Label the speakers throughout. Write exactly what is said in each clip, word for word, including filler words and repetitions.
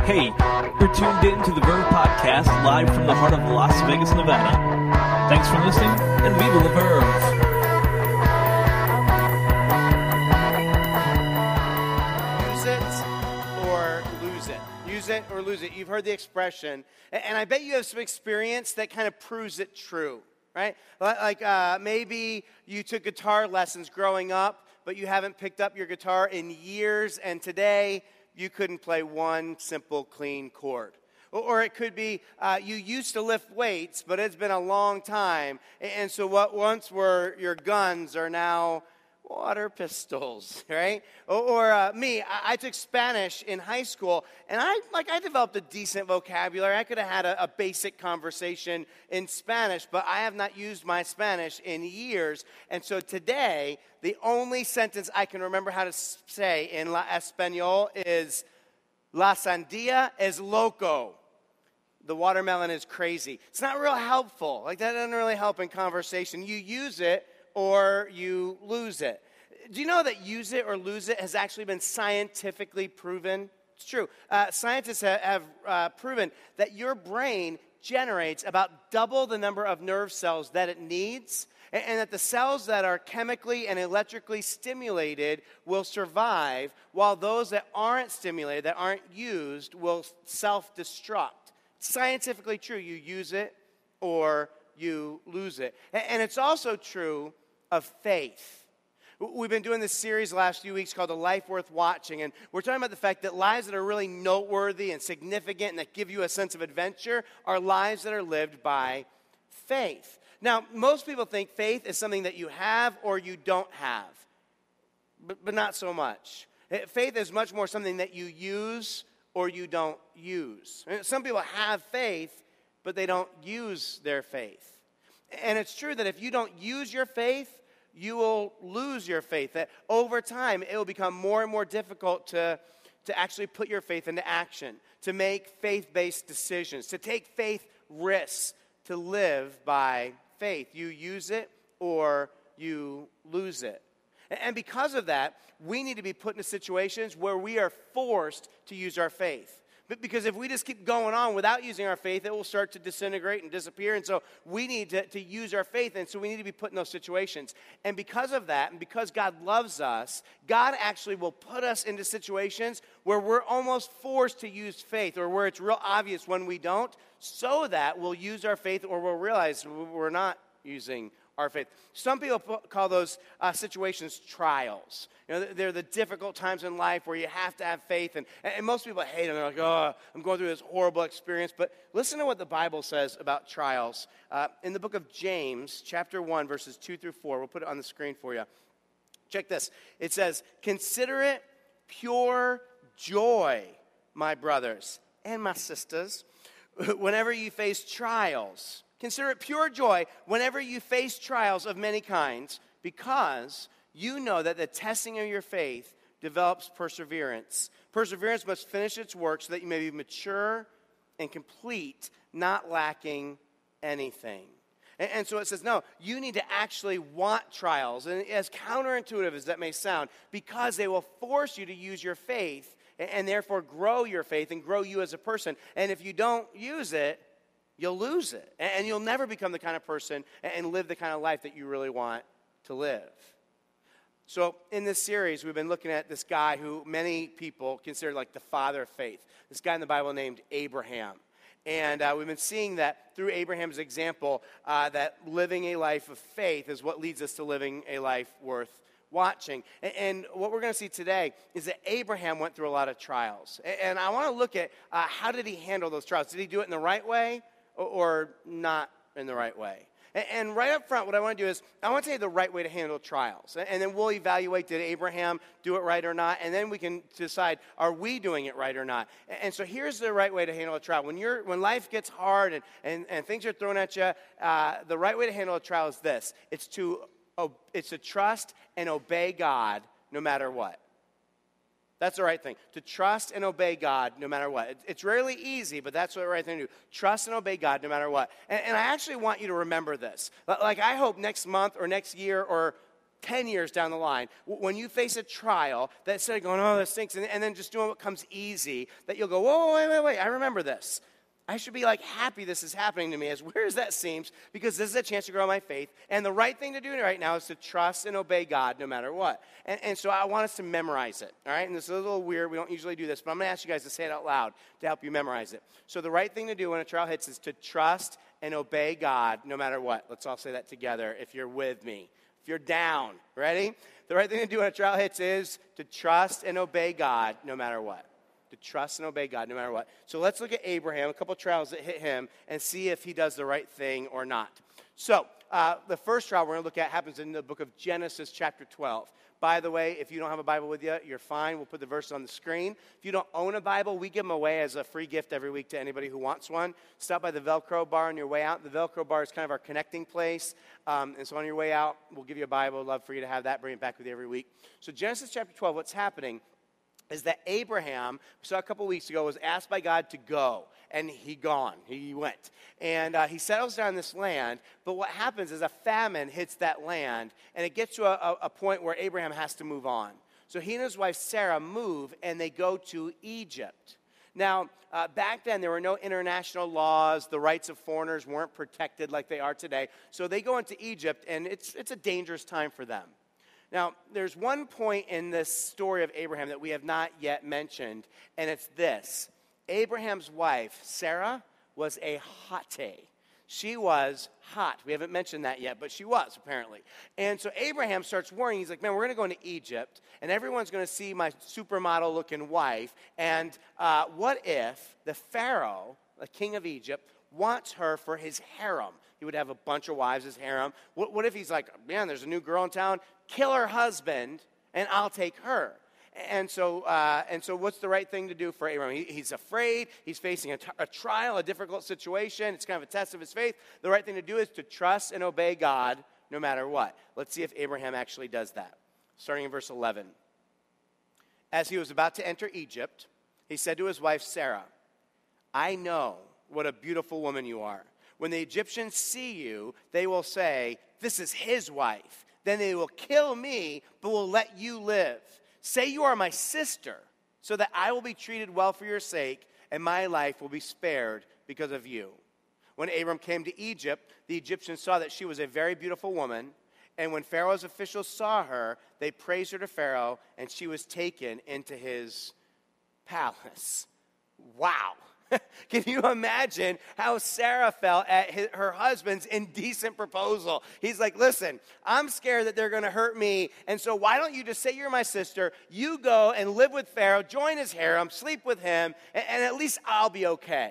Speaker 1: Hey, you're tuned in to the Verve Podcast, live from the heart of Las Vegas, Nevada. Thanks for listening, and viva la Verve!
Speaker 2: Use it or lose it. Use it or lose it. You've heard the expression, and I bet you have some experience that kind of proves it true, right? Like uh, maybe you took guitar lessons growing up, but you haven't picked up your guitar in years, and today you couldn't play one simple, clean chord. Or it could be uh, you used to lift weights, but it's been a long time. And so what once were your guns are now water pistols, right? Or, or uh, me, I, I took Spanish in high school, and I like I developed a decent vocabulary. I could have had a, a basic conversation in Spanish, but I have not used my Spanish in years. And so today, the only sentence I can remember how to say in La Espanol is, La sandía es loco. The watermelon is crazy. It's not real helpful. Like, that doesn't really help in conversation. You use it or you lose it. Do you know that use it or lose it has actually been scientifically proven? It's true. Uh, scientists have, have uh, proven that your brain generates about double the number of nerve cells that it needs, and, and that the cells that are chemically and electrically stimulated will survive, while those that aren't stimulated, that aren't used, will self-destruct. It's scientifically true. You use it or you lose it. And, and it's also true of faith. We've been doing this series the last few weeks called A Life Worth Watching, and we're talking about the fact that lives that are really noteworthy and significant and that give you a sense of adventure are lives that are lived by faith. Now, most people think faith is something that you have or you don't have, but, but not so much. Faith is much more something that you use or you don't use. Some people have faith, but they don't use their faith. And it's true that if you don't use your faith, you will lose your faith. That over time, it will become more and more difficult to, to actually put your faith into action, to make faith-based decisions, to take faith risks, to live by faith. You use it or you lose it. And because of that, we need to be put into situations where we are forced to use our faith. But because if we just keep going on without using our faith, it will start to disintegrate and disappear. And so we need to, to use our faith, and so we need to be put in those situations. And because of that, and because God loves us, God actually will put us into situations where we're almost forced to use faith, or where it's real obvious when we don't, so that we'll use our faith, or we'll realize we're not using our faith. Some people call those uh, situations trials. You know, they're the difficult times in life where you have to have faith, and, and most people hate them. They're like, oh, I'm going through this horrible experience. But listen to what the Bible says about trials. Uh, in the book of James, chapter one, verses two through four, we'll put it on the screen for you. Check this. It says, consider it pure joy, my brothers and my sisters, whenever you face trials. Consider it pure joy whenever you face trials of many kinds, because you know that the testing of your faith develops perseverance. Perseverance must finish its work so that you may be mature and complete, not lacking anything. And, and so it says, no, you need to actually want trials. And as counterintuitive as that may sound, because they will force you to use your faith and, and therefore grow your faith and grow you as a person. And if you don't use it, you'll lose it, and you'll never become the kind of person and live the kind of life that you really want to live. So in this series, we've been looking at this guy who many people consider like the father of faith, this guy in the Bible named Abraham. And uh, we've been seeing that through Abraham's example, uh, that living a life of faith is what leads us to living a life worth watching. And, and what we're going to see today is that Abraham went through a lot of trials. And, and I want to look at uh, how did he handle those trials? Did he do it in the right way? Or not in the right way. And right up front, what I want to do is, I want to tell you the right way to handle trials. And then we'll evaluate, did Abraham do it right or not? And then we can decide, are we doing it right or not? And so here's the right way to handle a trial. When you're, when life gets hard and, and, and things are thrown at you, uh, the right way to handle a trial is this. It's to, it's to trust and obey God no matter what. That's the right thing, to trust and obey God no matter what. It's rarely easy, but that's the right thing to do. Trust and obey God no matter what. And, and I actually want you to remember this. Like, I hope next month or next year or ten years down the line, when you face a trial, that instead of going, oh, this stinks, and, and then just doing what comes easy, that you'll go, whoa, wait, wait, wait, I remember this. I should be like happy this is happening to me, as weird as that seems, because this is a chance to grow my faith. And the right thing to do right now is to trust and obey God no matter what. And, and so I want us to memorize it, all right? And this is a little weird. We don't usually do this, but I'm going to ask you guys to say it out loud to help you memorize it. So the right thing to do when a trial hits is to trust and obey God no matter what. Let's all say that together if you're with me. If you're down, ready? The right thing to do when a trial hits is to trust and obey God no matter what. To trust and obey God no matter what. So let's look at Abraham, a couple trials that hit him, and see if he does the right thing or not. So uh, the first trial we're going to look at happens in the book of Genesis chapter twelve. By the way, if you don't have a Bible with you, you're fine. We'll put the verses on the screen. If you don't own a Bible, we give them away as a free gift every week to anybody who wants one. Stop by the Velcro bar on your way out. The Velcro bar is kind of our connecting place. Um, and so on your way out, we'll give you a Bible. Love for you to have that. Bring it back with you every week. So Genesis chapter twelve, what's happening is that Abraham, we saw a couple weeks ago, was asked by God to go, and he gone. He went. And uh, he settles down this land, but what happens is a famine hits that land, and it gets to a, a, a point where Abraham has to move on. So he and his wife Sarah move, and they go to Egypt. Now, uh, back then, there were no international laws. The rights of foreigners weren't protected like they are today. So they go into Egypt, and it's it's a dangerous time for them. Now, there's one point in this story of Abraham that we have not yet mentioned, and it's this. Abraham's wife, Sarah, was a hottie. She was hot. We haven't mentioned that yet, but she was, apparently. And so Abraham starts worrying. He's like, man, we're going to go into Egypt, and everyone's going to see my supermodel-looking wife, and uh, what if the Pharaoh, the king of Egypt, wants her for his harem? He would have a bunch of wives, his harem. What, what if he's like, man, there's a new girl in town, kill her husband, and I'll take her. And so, uh, and so what's the right thing to do for Abraham? He, he's afraid. He's facing a, t- a trial, a difficult situation. It's kind of a test of his faith. The right thing to do is to trust and obey God no matter what. Let's see if Abraham actually does that. Starting in verse eleven. As he was about to enter Egypt, he said to his wife Sarah, I know what a beautiful woman you are. When the Egyptians see you, they will say, this is his wife. Then they will kill me, but will let you live. Say you are my sister, so that I will be treated well for your sake, and my life will be spared because of you. When Abram came to Egypt, the Egyptians saw that she was a very beautiful woman, and when Pharaoh's officials saw her, they praised her to Pharaoh, and she was taken into his palace. Wow. Can you imagine how Sarah felt at his, her husband's indecent proposal? He's like, listen, I'm scared that they're going to hurt me, and so why don't you just say you're my sister, you go and live with Pharaoh, join his harem, sleep with him, and, and at least I'll be okay.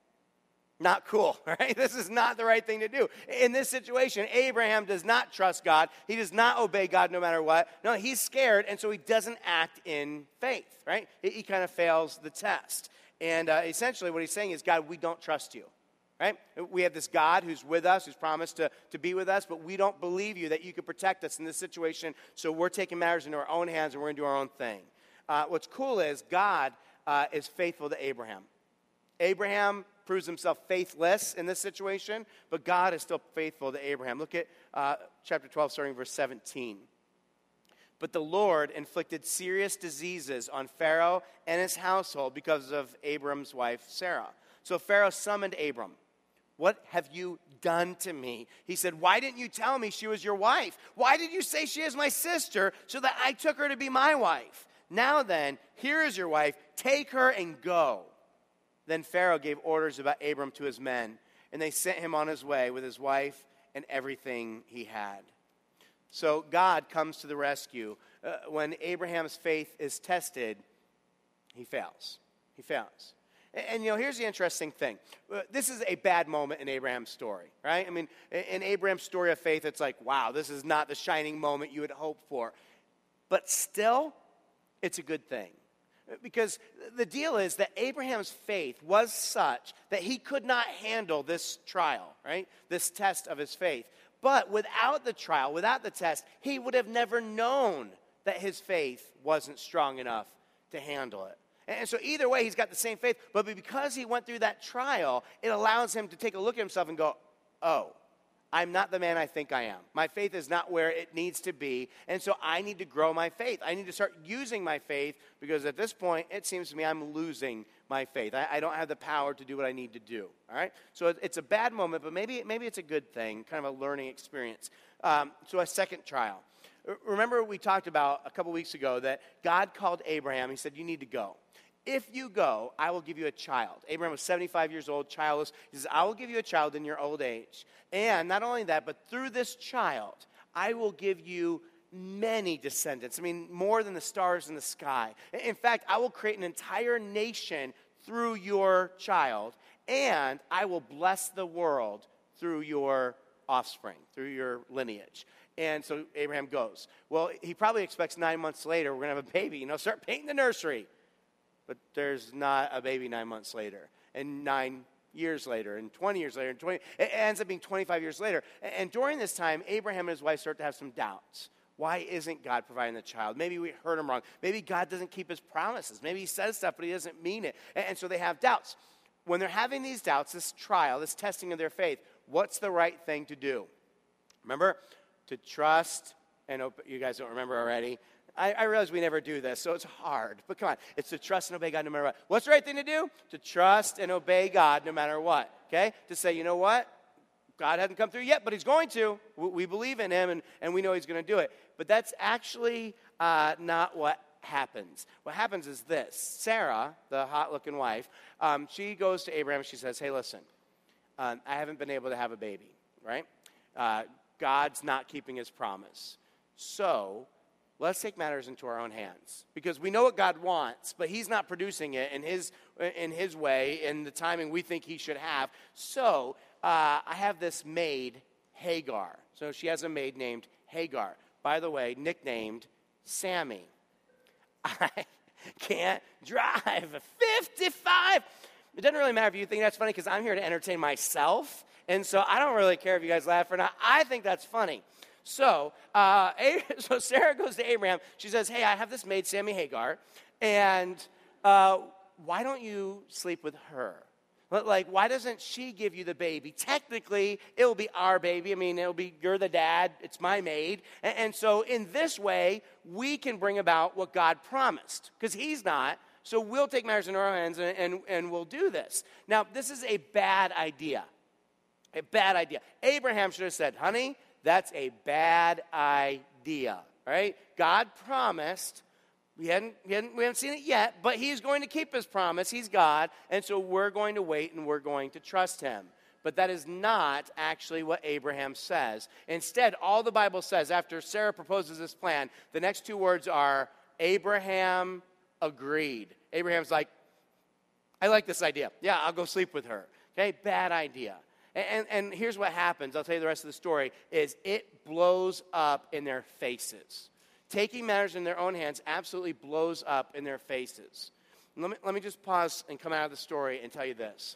Speaker 2: Not cool, right? This is not the right thing to do. In this situation, Abraham does not trust God. He does not obey God no matter what. No, he's scared, and so he doesn't act in faith, right? He, he kind of fails the test. And uh, essentially what he's saying is, God, we don't trust you, right? We have this God who's with us, who's promised to, to be with us, but we don't believe you that you could protect us in this situation, so we're taking matters into our own hands and we're going to do our own thing. Uh, what's cool is God uh, is faithful to Abraham. Abraham proves himself faithless in this situation, but God is still faithful to Abraham. Look at uh, chapter twelve, starting verse seventeen. But the Lord inflicted serious diseases on Pharaoh and his household because of Abram's wife, Sarah. So Pharaoh summoned Abram. What have you done to me? He said, why didn't you tell me she was your wife? Why did you say she is my sister so that I took her to be my wife? Now then, here is your wife. Take her and go. Then Pharaoh gave orders about Abram to his men, and they sent him on his way with his wife and everything he had. So God comes to the rescue. Uh, when Abraham's faith is tested, he fails. He fails. And, and, you know, here's the interesting thing. Uh, this is a bad moment in Abraham's story, right? I mean, in Abraham's story of faith, it's like, wow, this is not the shining moment you would hope for. But still, it's a good thing. Because the deal is that Abraham's faith was such that he could not handle this trial, right? This test of his faith. But without the trial, without the test, he would have never known that his faith wasn't strong enough to handle it. And so either way, he's got the same faith, but because he went through that trial, it allows him to take a look at himself and go, oh, I'm not the man I think I am. My faith is not where it needs to be, and so I need to grow my faith. I need to start using my faith, because at this point, it seems to me I'm losing my faith. I, I don't have the power to do what I need to do, all right? So it, it's a bad moment, but maybe, maybe it's a good thing, kind of a learning experience. Um, so a second trial. Remember we talked about a couple weeks ago that God called Abraham. He said, you need to go. If you go, I will give you a child. Abraham was seventy-five years old, childless. He says, I will give you a child in your old age. And not only that, but through this child, I will give you many descendants. I mean, more than the stars in the sky. In fact, I will create an entire nation through your child, and I will bless the world through your offspring, through your lineage. And so Abraham goes. Well, he probably expects nine months later, we're going to have a baby. You know, start painting the nursery. But there's not a baby nine months later, and nine years later, and twenty years later, and twenty. It ends up being twenty-five years later. And during this time, Abraham and his wife start to have some doubts. Why isn't God providing the child? Maybe we heard him wrong. Maybe God doesn't keep his promises. Maybe he says stuff, but he doesn't mean it. And so they have doubts. When they're having these doubts, this trial, this testing of their faith, what's the right thing to do? Remember, to trust and obey. You guys don't remember already. I, I realize we never do this, so it's hard. But come on, it's to trust and obey God no matter what. What's the right thing to do? To trust and obey God no matter what, okay? To say, you know what? God hasn't come through yet, but he's going to. We, we believe in him, and, and we know he's going to do it. But that's actually uh, not what happens. What happens is this. Sarah, the hot-looking wife, um, she goes to Abraham, and she says, hey, listen, um, I haven't been able to have a baby, right? Uh, God's not keeping his promise. So let's take matters into our own hands, because we know what God wants, but he's not producing it in his in his way, in the timing we think he should have. So uh, I have this maid, Hagar. So she has a maid named Hagar. By the way, nicknamed Sammy. I can't drive. fifty-five. It doesn't really matter if you think that's funny, because I'm here to entertain myself, and so I don't really care if you guys laugh or not. I think that's funny. So, uh, so Sarah goes to Abraham. She says, hey, I have this maid, Sammy Hagar, and uh, why don't you sleep with her? Like, why doesn't she give you the baby? Technically, it will be our baby. I mean, it'll be, you're the dad, it's my maid. And, and so in this way, we can bring about what God promised, because he's not. So we'll take matters in our hands, and, and, and we'll do this. Now, this is a bad idea. A bad idea. Abraham should have said, honey, that's a bad idea, right? God promised. We hadn't, we hadn't, we haven't seen it yet, but he's going to keep his promise. He's God, and so we're going to wait, and we're going to trust him. But that is not actually what Abraham says. Instead, all the Bible says, after Sarah proposes this plan, the next two words are, Abraham agreed. Abraham's like, I like this idea. Yeah, I'll go sleep with her. Okay, bad idea. And, and here's what happens, I'll tell you the rest of the story, is it blows up in their faces. Taking matters in their own hands absolutely blows up in their faces. Let me, let me just pause and come out of the story and tell you this.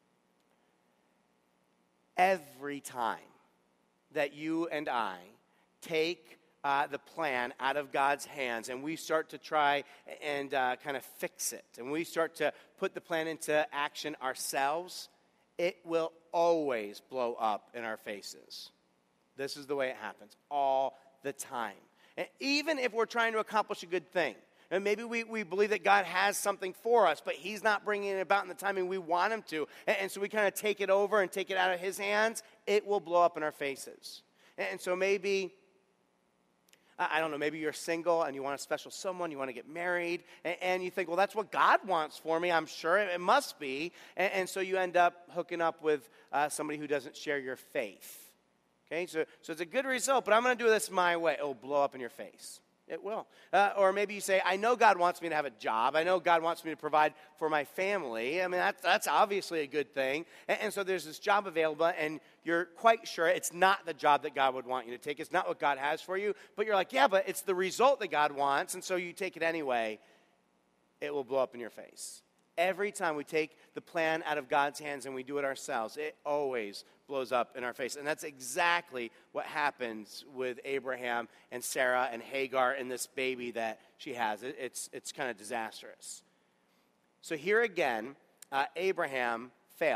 Speaker 2: Every time that you and I take uh, the plan out of God's hands and we start to try and uh, kind of fix it, and we start to put the plan into action ourselves, it will always blow up in our faces. This is the way it happens all the time. And even if we're trying to accomplish a good thing, and maybe we, we believe that God has something for us, but he's not bringing it about in the timing we want him to, and, and so we kind of take it over and take it out of his hands, it will blow up in our faces. And, and so maybe, I don't know, maybe you're single and you want a special someone, you want to get married, and, and you think, well, that's what God wants for me, I'm sure, it, it must be, and, and so you end up hooking up with uh, somebody who doesn't share your faith. Okay, so, so it's a good result, but I'm going to do this my way. It will blow up in your face. It will. Uh, or maybe you say, I know God wants me to have a job. I know God wants me to provide for my family. I mean, that's, that's obviously a good thing. And, and so there's this job available, and you're quite sure it's not the job that God would want you to take. It's not what God has for you. But you're like, yeah, but it's the result that God wants, and so you take it anyway. It will blow up in your face. Every time we take the plan out of God's hands and we do it ourselves, it always blows up in our face. And that's exactly what happens with Abraham and Sarah and Hagar and this baby that she has. It, it's, it's kind of disastrous. So here again, uh, Abraham fails.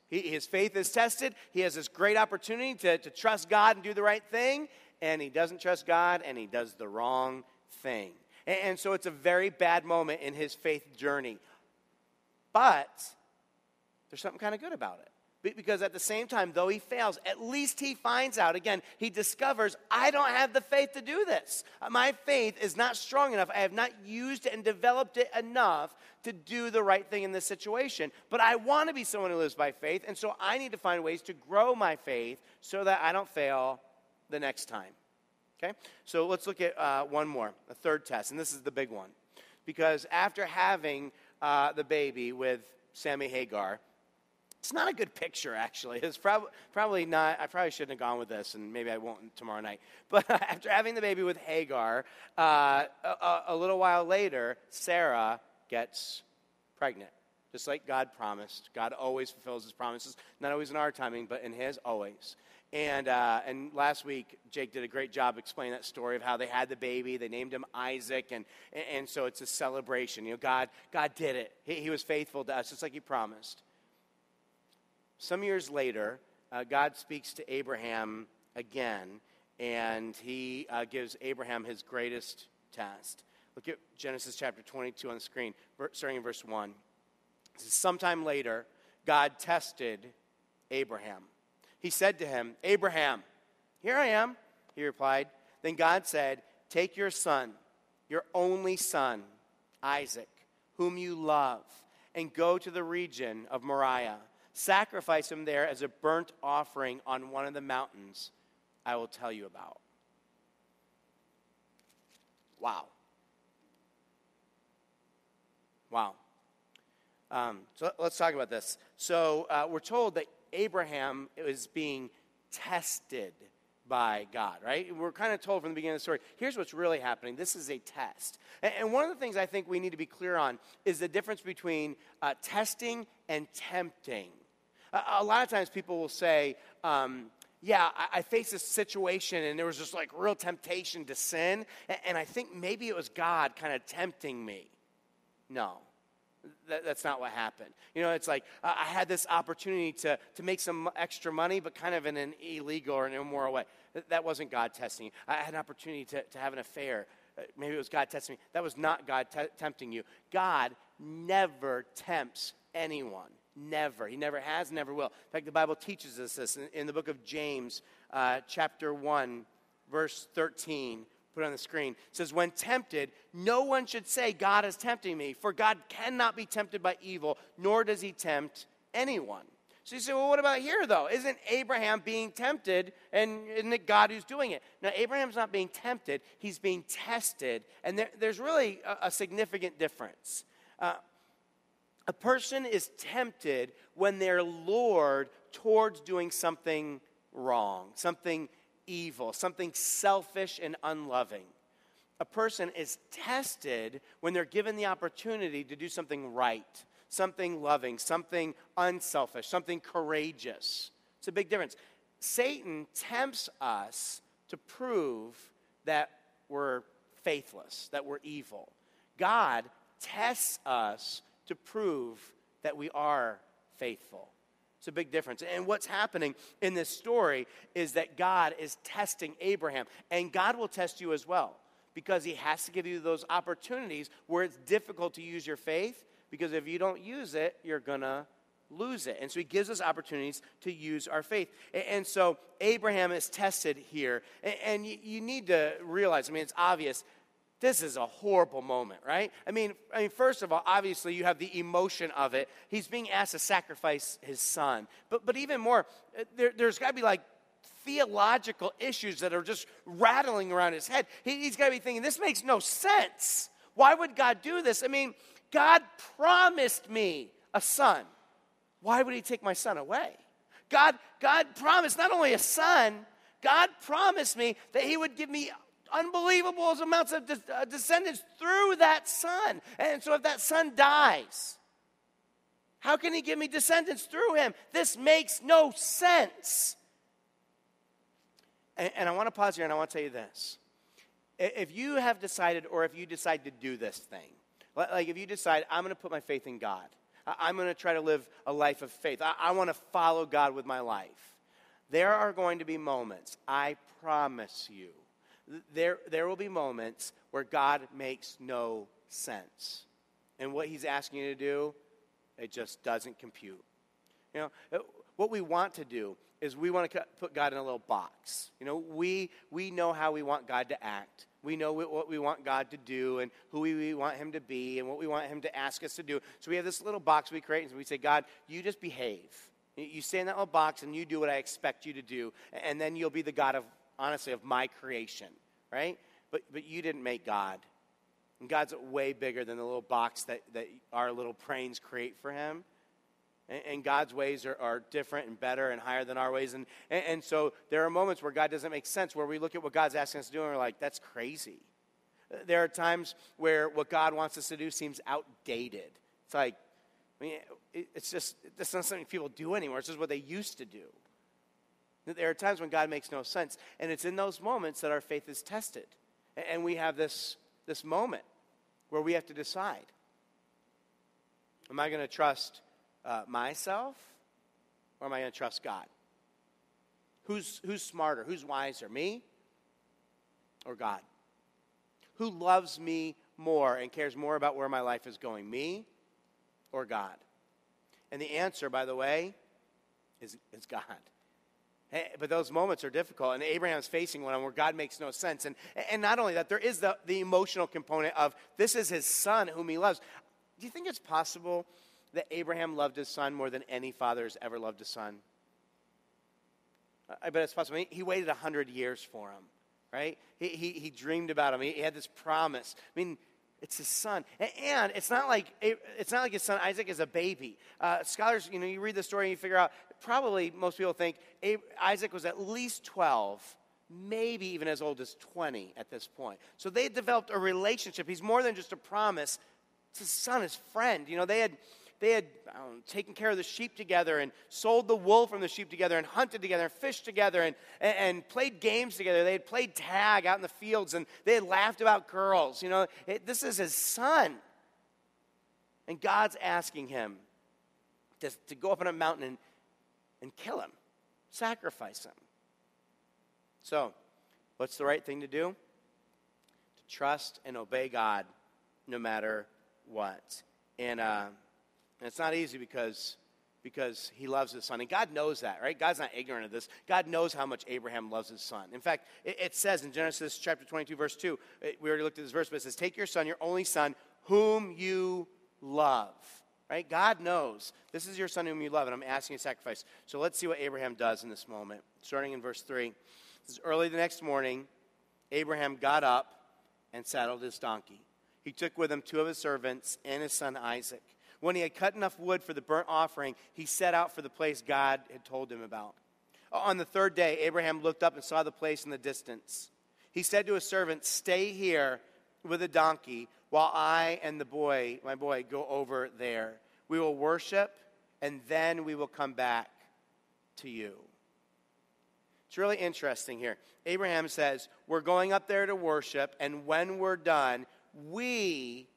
Speaker 2: He, his faith is tested. He has this great opportunity to, to trust God and do the right thing, and he doesn't trust God, and he does the wrong thing. And, and so it's a very bad moment in his faith journey. But there's something kind of good about it. Because at the same time, though he fails, at least he finds out, again, he discovers, I don't have the faith to do this. My faith is not strong enough. I have not used it and developed it enough to do the right thing in this situation. But I want to be someone who lives by faith, and so I need to find ways to grow my faith so that I don't fail the next time. Okay? So let's look at uh, one more, a third test, and this is the big one. Because after having uh, the baby with Sammy Hagar, it's not a good picture, actually. It's prob- probably not. I probably shouldn't have gone with this, and maybe I won't tomorrow night. But after having the baby with Hagar, uh, a, a little while later, Sarah gets pregnant, just like God promised. God always fulfills his promises, not always in our timing, but in his, always. And uh, and last week, Jake did a great job explaining that story of how they had the baby. They named him Isaac, and and so it's a celebration. You know, God God did it. He, he was faithful to us, just like he promised. Some years later, uh, God speaks to Abraham again, and he uh, gives Abraham his greatest test. Look at Genesis chapter twenty-two on the screen, starting in verse one. It says, sometime later, God tested Abraham. He said to him, Abraham, here I am, he replied. Then God said, take your son, your only son, Isaac, whom you love, and go to the region of Moriah. Sacrifice him there as a burnt offering on one of the mountains I will tell you about. Wow. Wow. Um, so let's talk about this. So uh, we're told that Abraham is being tested by God, right? We're kind of told from the beginning of the story, here's what's really happening. This is a test. And, and one of the things I think we need to be clear on is the difference between uh, testing and tempting. A, a lot of times people will say, um, yeah, I, I faced this situation and there was just like real temptation to sin, and, and I think maybe it was God kind of tempting me. No. That, that's not what happened. You know, it's like uh, I had this opportunity to, to make some extra money, but kind of in an illegal or an immoral way. That, that wasn't God testing you. I had an opportunity to, to have an affair. Uh, maybe it was God testing me. That was not God te- tempting you. God never tempts anyone. Never. He never has, never will. In fact, the Bible teaches us this in, in the book of James, uh, chapter one, verse thirteen. Put it on the screen. It says, when tempted, no one should say, God is tempting me, for God cannot be tempted by evil, nor does he tempt anyone. So you say, well, what about here, though? Isn't Abraham being tempted, and isn't it God who's doing it? Now, Abraham's not being tempted. He's being tested, and there, there's really a, a significant difference. Uh, a person is tempted when they're lured towards doing something wrong, something evil, something selfish and unloving. A person is tested when they're given the opportunity to do something right, something loving, something unselfish, something courageous. It's a big difference. Satan tempts us to prove that we're faithless, that we're evil. God tests us to prove that we are faithful. It's a big difference. And what's happening in this story is that God is testing Abraham. And God will test you as well, because he has to give you those opportunities where it's difficult to use your faith, because if you don't use it, you're going to lose it. And so he gives us opportunities to use our faith. And so Abraham is tested here. And you need to realize, I mean, it's obvious, this is a horrible moment, right? I mean, I mean, first of all, obviously you have the emotion of it. He's being asked to sacrifice his son. But but even more, there, there's got to be like theological issues that are just rattling around his head. He, he's got to be thinking, this makes no sense. Why would God do this? I mean, God promised me a son. Why would he take my son away? God, God promised not only a son, God promised me that he would give me unbelievable amounts of de- uh, descendants through that son. And so if that son dies, how can he give me descendants through him? This makes no sense. And, and I want to pause here and I want to tell you this. If you have decided, or if you decide to do this thing, like if you decide, I'm going to put my faith in God, I- I'm going to try to live a life of faith. I, I want to follow God with my life. There are going to be moments, I promise you, there, there will be moments where God makes no sense. And what he's asking you to do, it just doesn't compute. You know, what we want to do is we want to put God in a little box. You know, we we know how we want God to act. We know what we want God to do and who we want him to be and what we want him to ask us to do. So we have this little box we create, and we say, God, you just behave. You stay in that little box, and you do what I expect you to do, and then you'll be the God of, honestly, of my creation, right? But but you didn't make God. And God's way bigger than the little box that, that our little brains create for him. And, and God's ways are, are different and better and higher than our ways. And, and, and so there are moments where God doesn't make sense, where we look at what God's asking us to do and we're like, that's crazy. There are times where what God wants us to do seems outdated. It's like, I mean, it, it's just, it's not something people do anymore. It's just what they used to do. There are times when God makes no sense. And it's in those moments that our faith is tested. And, and we have this, this moment where we have to decide. Am I going to trust Uh, myself, or am I going to trust God? Who's who's smarter? Who's wiser, me or God? Who loves me more and cares more about where my life is going, me or God? And the answer, by the way, is, is God. Hey, but those moments are difficult, and Abraham's facing one where God makes no sense. And, and not only that, there is the, the emotional component of this is his son whom he loves. Do you think it's possible that Abraham loved his son more than any father has ever loved a son? I bet it's possible. He waited one hundred years for him, right? He, he, he dreamed about him. He, he had this promise. I mean, it's his son. And, and it's not like it's not like his son Isaac is a baby. Uh, scholars, you know, you read the story and you figure out, probably most people think Isaac was at least twelve, maybe even as old as twenty at this point. So they had developed a relationship. He's more than just a promise. It's his son, his friend. You know, they had... They had um, taken care of the sheep together and sold the wool from the sheep together and hunted together and fished together and, and, and played games together. They had played tag out in the fields, and they had laughed about girls. You know, it, this is his son. And God's asking him to, to go up on a mountain and, and kill him, sacrifice him. So, what's the right thing to do? To trust and obey God no matter what. And, uh, And it's not easy because, because he loves his son. And God knows that, right? God's not ignorant of this. God knows how much Abraham loves his son. In fact, it, it says in Genesis chapter twenty-two, verse two, it, we already looked at this verse, but it says, take your son, your only son, whom you love. Right? God knows. This is your son whom you love, and I'm asking you to sacrifice. So let's see what Abraham does in this moment. Starting in verse three. This is early the next morning, Abraham got up and saddled his donkey. He took with him two of his servants and his son Isaac. When he had cut enough wood for the burnt offering, he set out for the place God had told him about. On the third day, Abraham looked up and saw the place in the distance. He said to his servant, stay here with the donkey while I and the boy, my boy, go over there. We will worship, and then we will come back to you. It's really interesting here. Abraham says, we're going up there to worship, and when we're done, we,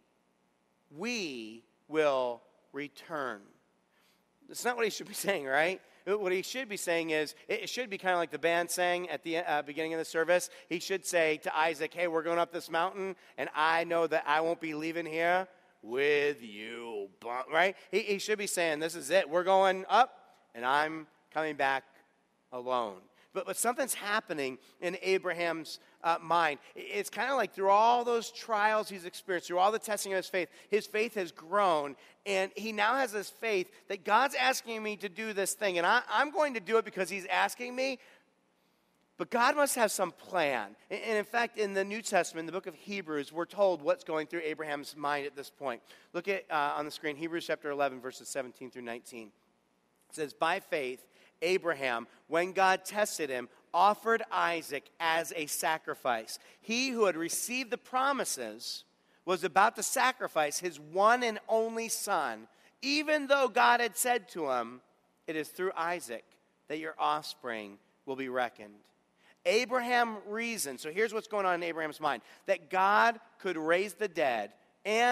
Speaker 2: we will return. That's not what he should be saying, right? What he should be saying is, it should be kind of like the band sang at the uh, beginning of the service. He should say to Isaac, hey, we're going up this mountain, and I know that I won't be leaving here with you, right? He, he should be saying, this is it. We're going up, and I'm coming back alone. But, but something's happening in Abraham's uh, mind. It's kind of like through all those trials he's experienced, through all the testing of his faith, his faith has grown, and he now has this faith that God's asking me to do this thing, and I, I'm going to do it because he's asking me, but God must have some plan. And, and in fact, in the New Testament, in the book of Hebrews, we're told what's going through Abraham's mind at this point. Look at uh, on the screen, Hebrews chapter eleven, verses seventeen through nineteen. It says, by faith, Abraham, when God tested him, offered Isaac as a sacrifice. He who had received the promises was about to sacrifice his one and only son, even though God had said to him, it is through Isaac that your offspring will be reckoned. Abraham reasoned, so here's what's going on in Abraham's mind, that God could raise the dead, and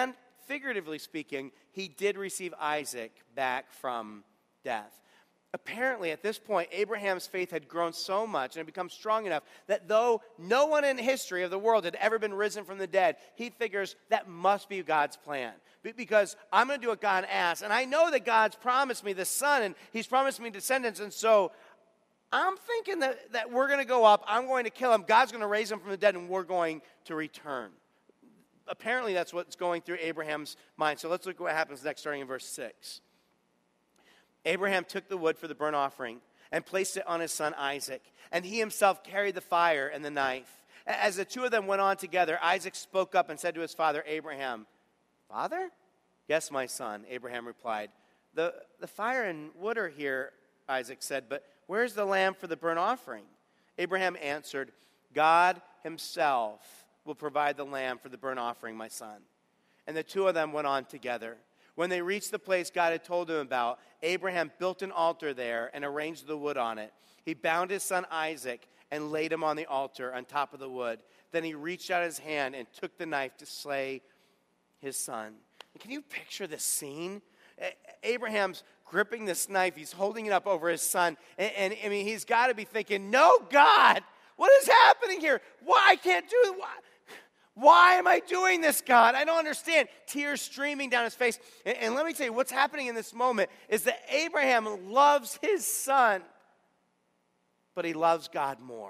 Speaker 2: figuratively speaking, he did receive Isaac back from death. Apparently, at this point, Abraham's faith had grown so much and had become strong enough that though no one in history of the world had ever been risen from the dead, he figures that must be God's plan. Because I'm going to do what God asks, and I know that God's promised me the son, and he's promised me descendants, and so I'm thinking that, that we're going to go up, I'm going to kill him, God's going to raise him from the dead, and we're going to return. Apparently, that's what's going through Abraham's mind. So let's look at what happens next, starting in verse six. Abraham took the wood for the burnt offering and placed it on his son Isaac, and he himself carried the fire and the knife. As the two of them went on together, Isaac spoke up and said to his father Abraham, "Father?" "Yes, my son," Abraham replied. The, the fire and wood are here," Isaac said, "but where's the lamb for the burnt offering?" Abraham answered, "God himself will provide the lamb for the burnt offering, my son." And the two of them went on together. When they reached the place God had told him about, Abraham built an altar there and arranged the wood on it. He bound his son Isaac and laid him on the altar on top of the wood. Then he reached out his hand and took the knife to slay his son. Can you picture this scene? Abraham's gripping this knife. He's holding it up over his son. And, and I mean, he's got to be thinking, "No, God, what is happening here? Why I can't do it? Why? Why am I doing this, God? I don't understand." Tears streaming down his face. And, and let me tell you, what's happening in this moment is that Abraham loves his son, but he loves God more.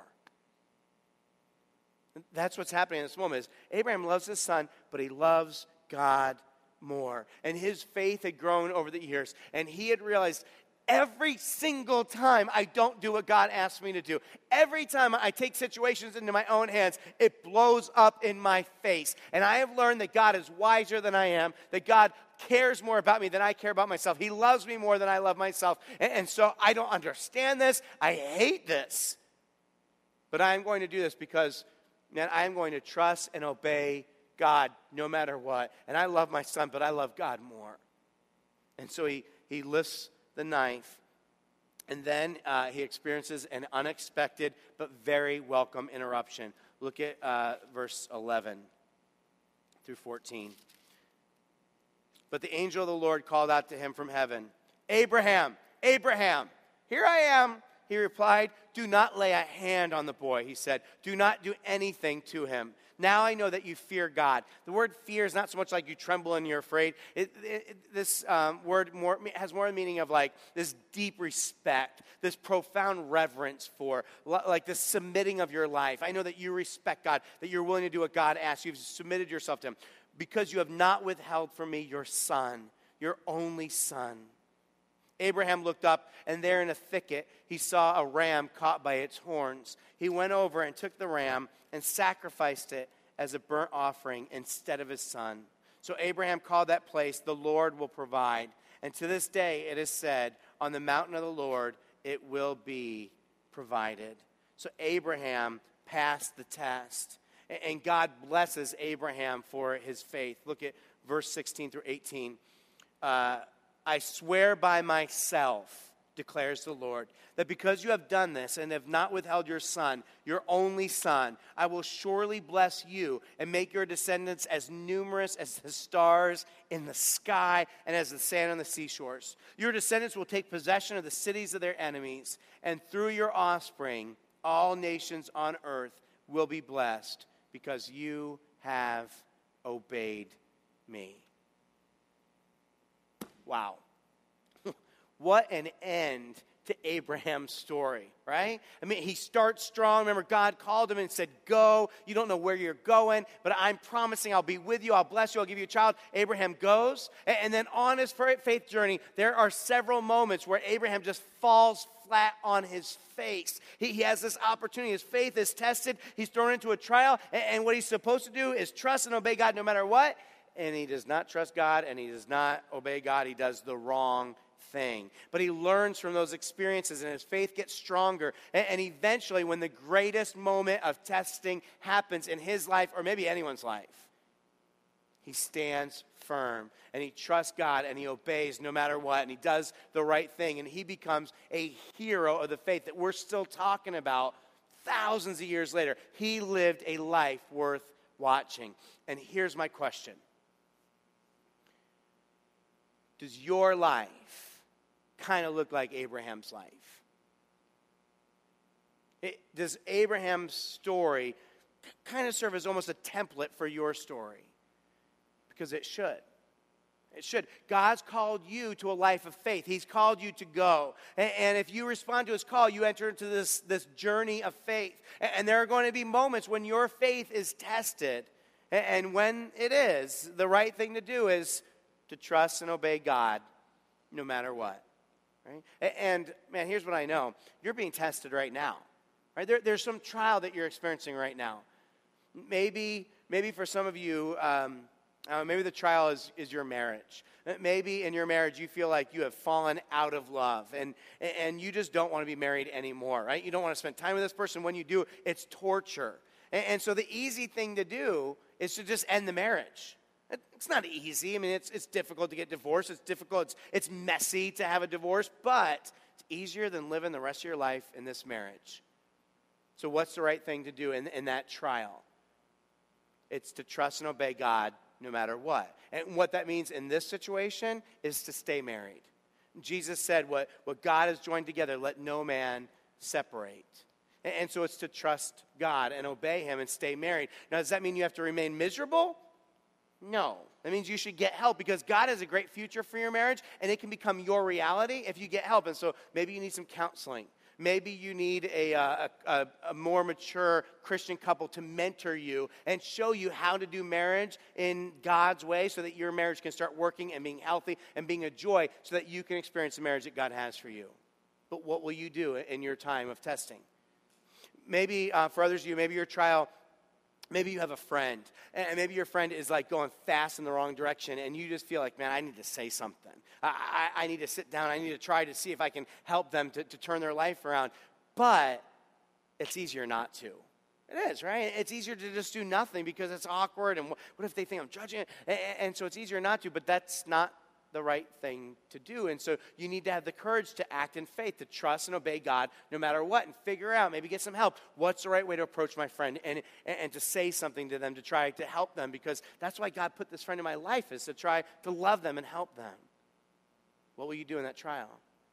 Speaker 2: That's what's happening in this moment. Is Abraham loves his son, but he loves God more. And his faith had grown over the years, and he had realized, every single time I don't do what God asks me to do, every time I take situations into my own hands, it blows up in my face. And I have learned that God is wiser than I am, that God cares more about me than I care about myself. He loves me more than I love myself. And, and so I don't understand this. I hate this. But I'm going to do this because, man, I'm going to trust and obey God no matter what. And I love my son, but I love God more. And so he, he lifts the knife, and then uh, he experiences an unexpected but very welcome interruption. Look at uh, verse eleven through fourteen. But the angel of the Lord called out to him from heaven, "Abraham, Abraham." "Here I am," he replied. "Do not lay a hand on the boy," he said. "Do not do anything to him. Now I know that you fear God." The word fear is not so much like you tremble and you're afraid. It, it, it, this um, word more, has more the meaning of like this deep respect, this profound reverence for, like this submitting of your life. I know that you respect God, that you're willing to do what God asks. You've submitted yourself to him because you have not withheld from me your son, your only son. Abraham looked up, and there in a thicket he saw a ram caught by its horns. He went over and took the ram and sacrificed it as a burnt offering instead of his son. So Abraham called that place, "The Lord will provide." And to this day it is said, "On the mountain of the Lord it will be provided." So Abraham passed the test, and God blesses Abraham for his faith. Look at verse sixteen through eighteen. Uh, "I swear by myself, declares the Lord, that because you have done this and have not withheld your son, your only son, I will surely bless you and make your descendants as numerous as the stars in the sky and as the sand on the seashores. Your descendants will take possession of the cities of their enemies, and through your offspring, all nations on earth will be blessed because you have obeyed me." Wow. What an end to Abraham's story, right? I mean, he starts strong. Remember, God called him and said, "Go. You don't know where you're going, but I'm promising I'll be with you. I'll bless you. I'll give you a child." Abraham goes. And then on his faith journey, there are several moments where Abraham just falls flat on his face. He, he has this opportunity. His faith is tested. He's thrown into a trial. And, and what he's supposed to do is trust and obey God no matter what. And he does not trust God, and he does not obey God. He does the wrong thing. But he learns from those experiences, and his faith gets stronger. And, and eventually, when the greatest moment of testing happens in his life, or maybe anyone's life, he stands firm, and he trusts God, and he obeys no matter what, and he does the right thing, and he becomes a hero of the faith that we're still talking about thousands of years later. He lived a life worth watching. And here's my question. does your life kind of look like Abraham's life? It, does Abraham's story kind of serve as almost a template for your story? Because it should. It should. God's called you to a life of faith. He's called you to go. And, and if you respond to his call, you enter into this, this journey of faith. And, and there are going to be moments when your faith is tested. And, and when it is, the right thing to do is to trust and obey God no matter what. Right? And, man, here's what I know. You're being tested right now. Right? There, there's some trial that you're experiencing right now. Maybe, maybe for some of you, um, uh, maybe the trial is, is your marriage. Maybe in your marriage you feel like you have fallen out of love and, and you just don't want to be married anymore, right? You don't want to spend time with this person. When you do, it's torture. And, and so the easy thing to do is to just end the marriage. It's not easy. I mean, it's, it's difficult to get divorced. It's difficult. It's, it's messy to have a divorce, but it's easier than living the rest of your life in this marriage. So what's the right thing to do in, in that trial? It's to trust and obey God no matter what. And what that means in this situation is to stay married. Jesus said, what, what God has joined together, let no man separate. And, and so it's to trust God and obey him and stay married. Now, does that mean you have to remain miserable? No. That means you should get help because God has a great future for your marriage and it can become your reality if you get help. And so maybe you need some counseling. Maybe you need a, a, a, a more mature Christian couple to mentor you and show you how to do marriage in God's way so that your marriage can start working and being healthy and being a joy so that you can experience the marriage that God has for you. But what will you do in your time of testing? Maybe uh, for others of you, maybe your trial, maybe you have a friend, and maybe your friend is like going fast in the wrong direction, and you just feel like, man, I need to say something. I, I, I need to sit down. I need to try to see if I can help them to, to turn their life around. But it's easier not to. It is, right? It's easier to just do nothing because it's awkward, and what, what if they think I'm judging it? And, and so it's easier not to, but that's not the right thing to do. And so you need to have the courage to act in faith, to trust and obey God no matter what, and figure out, maybe get some help. What's the right way to approach my friend and, and, and to say something to them, to try to help them, because that's why God put this friend in my life, is to try to love them and help them. What will you do in that trial?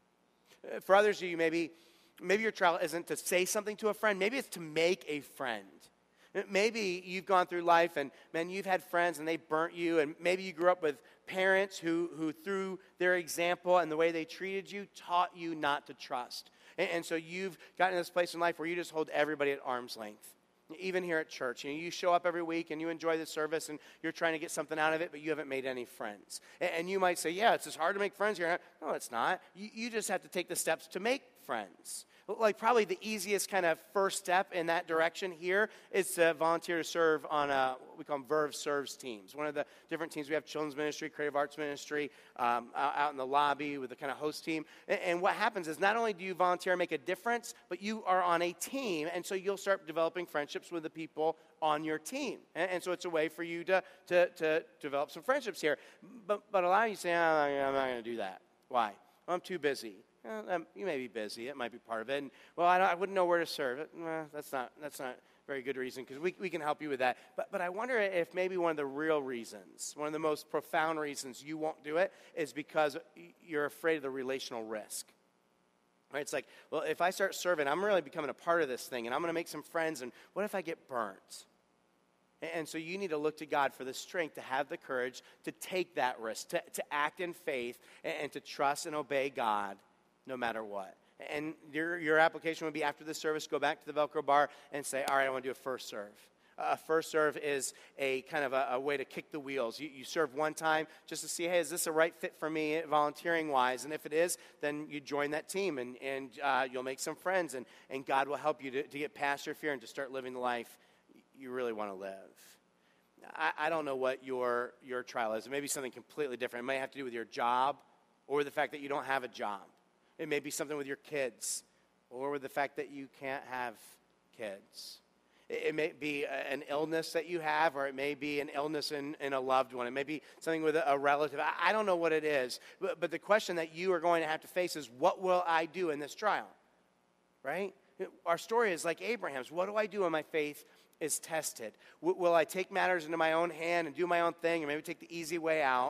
Speaker 2: For others of you, maybe, maybe your trial isn't to say something to a friend. Maybe it's to make a friend. Maybe you've gone through life and, man, you've had friends and they burnt you, and maybe you grew up with parents who, who through their example and the way they treated you, taught you not to trust. And, and so you've gotten to this place in life where you just hold everybody at arm's length. Even here at church, you know, you show up every week and you enjoy the service and you're trying to get something out of it, but you haven't made any friends. And, and you might say, yeah, it's just hard to make friends here. No, it's not. You, you just have to take the steps to make friends. Like probably the easiest kind of first step in that direction here is to volunteer to serve on a, what we call them Verve Serves teams. One of the different teams, we have children's ministry, creative arts ministry, um, out in the lobby with the kind of host team. And, and what happens is not only do you volunteer and make a difference, but you are on a team, and so you'll start developing friendships with the people on your team. And, and so it's a way for you to, to, to develop some friendships here. But, but a lot of you say, oh, I'm not going to do that. Why? Well, I'm too busy. Well, um, you may be busy. It might be part of it. And, well, I, don't, I wouldn't know where to serve. It. Well, that's not that's not a very good reason, because we, we can help you with that. But, but I wonder if maybe one of the real reasons, one of the most profound reasons you won't do it is because you're afraid of the relational risk. Right? It's like, well, if I start serving, I'm really becoming a part of this thing, and I'm going to make some friends, and what if I get burnt? And so you need to look to God for the strength to have the courage to take that risk, to, to act in faith, and, and to trust and obey God no matter what. And your, your application would be, after the service, go back to the Velcro bar and say, all right, I want to do a first serve. A uh, first serve is a kind of a, a way to kick the wheels. You, you serve one time just to see, hey, is this a right fit for me volunteering-wise? And if it is, then you join that team, and, and uh, you'll make some friends, and, and God will help you to, to get past your fear and to start living the life you really want to live. I, I don't know what your, your trial is. It may be something completely different. It may have to do with your job or the fact that you don't have a job. It may be something with your kids, or with the fact that you can't have kids. It, it may be a, an illness that you have, or it may be an illness in, in a loved one. It may be something with a, a relative. I, I don't know what it is, but, but the question that you are going to have to face is, what will I do in this trial? Right? Our story is like Abraham's. What do I do when my faith is tested? W- will I take matters into my own hand and do my own thing, and maybe take the easy way out?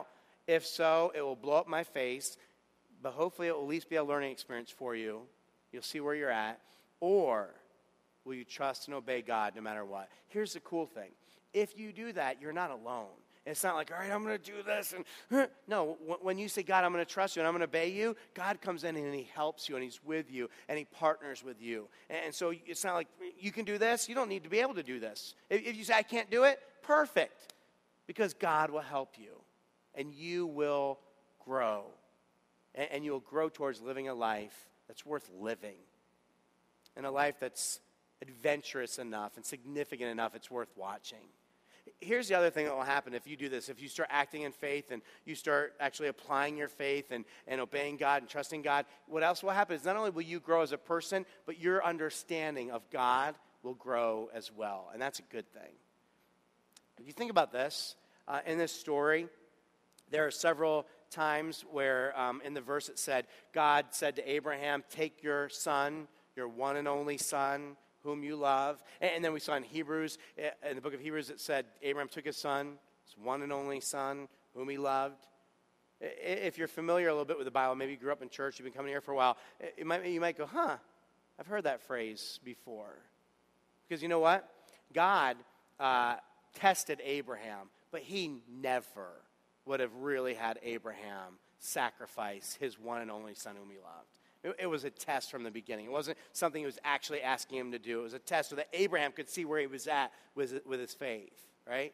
Speaker 2: If so, it will blow up my face, but hopefully it will at least be a learning experience for you. You'll see where you're at. Or will you trust and obey God no matter what? Here's the cool thing. If you do that, you're not alone. It's not like, all right, I'm going to do this. And huh. No, when you say, God, I'm going to trust you and I'm going to obey you, God comes in and he helps you and he's with you and he partners with you. And so it's not like you can do this. You don't need to be able to do this. If you say, I can't do it, perfect. Because God will help you and you will grow. And you'll grow towards living a life that's worth living. And a life that's adventurous enough and significant enough it's worth watching. Here's the other thing that will happen if you do this. If you start acting in faith and you start actually applying your faith and, and obeying God and trusting God, what else will happen is not only will you grow as a person, but your understanding of God will grow as well. And that's a good thing. If you think about this, uh, in this story, there are several times where um, in the verse it said, God said to Abraham, take your son, your one and only son, whom you love. And then we saw in Hebrews, in the book of Hebrews, it said Abraham took his son, his one and only son, whom he loved. If you're familiar a little bit with the Bible, maybe you grew up in church, you've been coming here for a while, it might, you might go, huh, I've heard that phrase before. Because you know what? God uh, tested Abraham, but he never would have really had Abraham sacrifice his one and only son whom he loved. It was a test from the beginning. It wasn't something he was actually asking him to do. It was a test so that Abraham could see where he was at with, with his faith, right?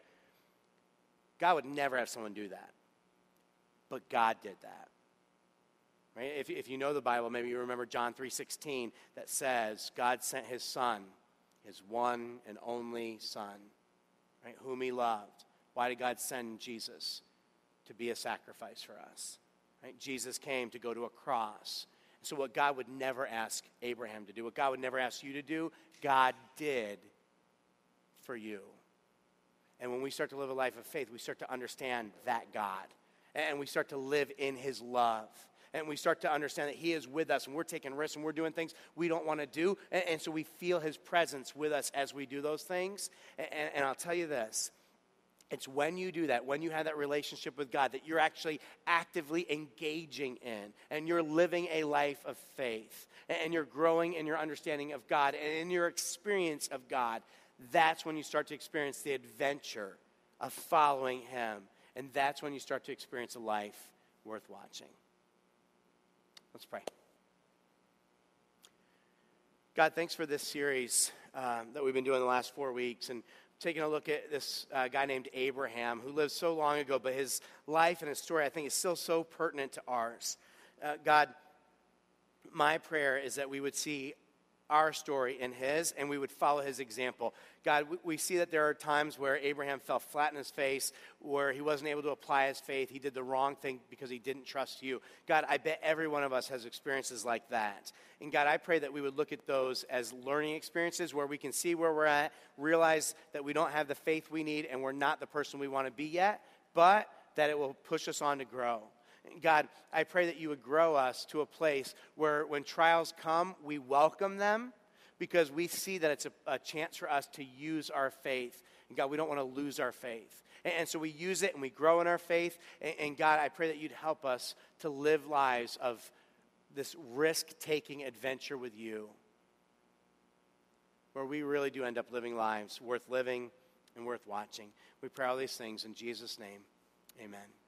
Speaker 2: God would never have someone do that. But God did that. Right? If, if you know the Bible, maybe you remember John three sixteen that says God sent his son, his one and only son, right, whom he loved. Why did God send Jesus? To be a sacrifice for us. Right? Jesus came to go to a cross. So what God would never ask Abraham to do, what God would never ask you to do, God did for you. And when we start to live a life of faith, we start to understand that God. And we start to live in his love. And we start to understand that he is with us and we're taking risks and we're doing things we don't want to do. And, and so we feel his presence with us as we do those things. And, and I'll tell you this. It's when you do that, when you have that relationship with God, that you're actually actively engaging in, and you're living a life of faith, and you're growing in your understanding of God, and in your experience of God. That's when you start to experience the adventure of following him, and that's when you start to experience a life worth watching. Let's pray. God, thanks for this series um, that we've been doing the last four weeks, and taking a look at this uh, guy named Abraham who lived so long ago, but his life and his story, I think, is still so pertinent to ours. Uh, God, my prayer is that we would see our story in his, and we would follow his example. God, we, we see that there are times where Abraham fell flat in his face, where he wasn't able to apply his faith. He did the wrong thing because he didn't trust you. God, I bet every one of us has experiences like that. And God, I pray that we would look at those as learning experiences where we can see where we're at, realize that we don't have the faith we need, and we're not the person we want to be yet, but that it will push us on to grow. God, I pray that you would grow us to a place where when trials come, we welcome them because we see that it's a, a chance for us to use our faith. And God, we don't want to lose our faith. And, and so we use it and we grow in our faith. And, and God, I pray that you'd help us to live lives of this risk-taking adventure with you, where we really do end up living lives worth living and worth watching. We pray all these things in Jesus' name. Amen.